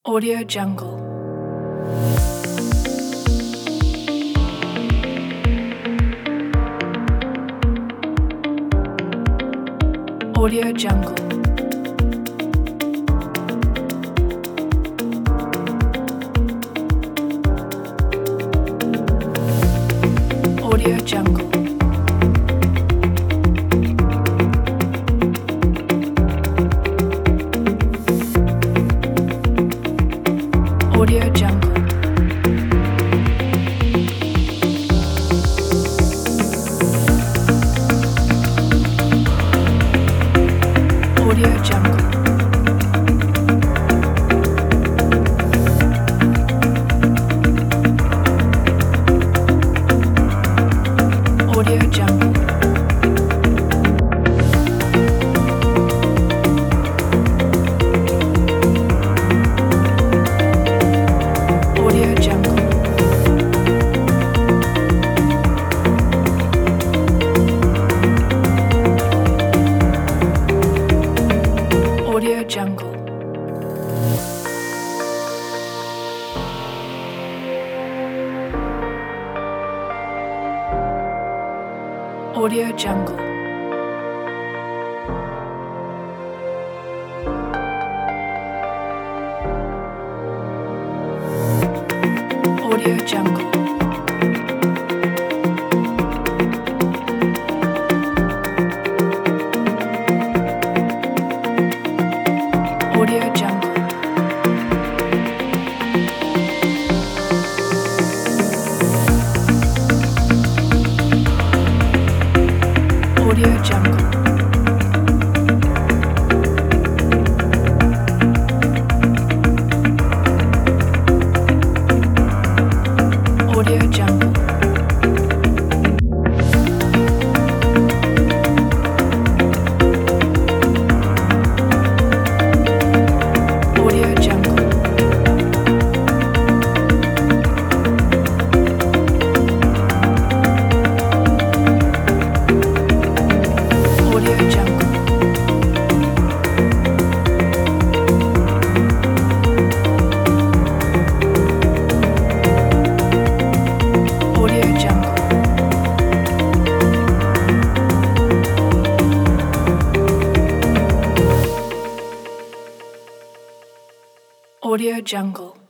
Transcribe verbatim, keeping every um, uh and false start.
Audio Jungle. Audio Jungle. Audio Jungle. Audio Jungle. Audio Jungle. Audio Jungle. Audio Jungle. Audio Jungle. Audio Jungle. Audio Jungle. Audio Jungle. Audio Jungle. Audio Jungle. Audio Jungle. Audio Jungle. Audio Jungle. Audio Jungle.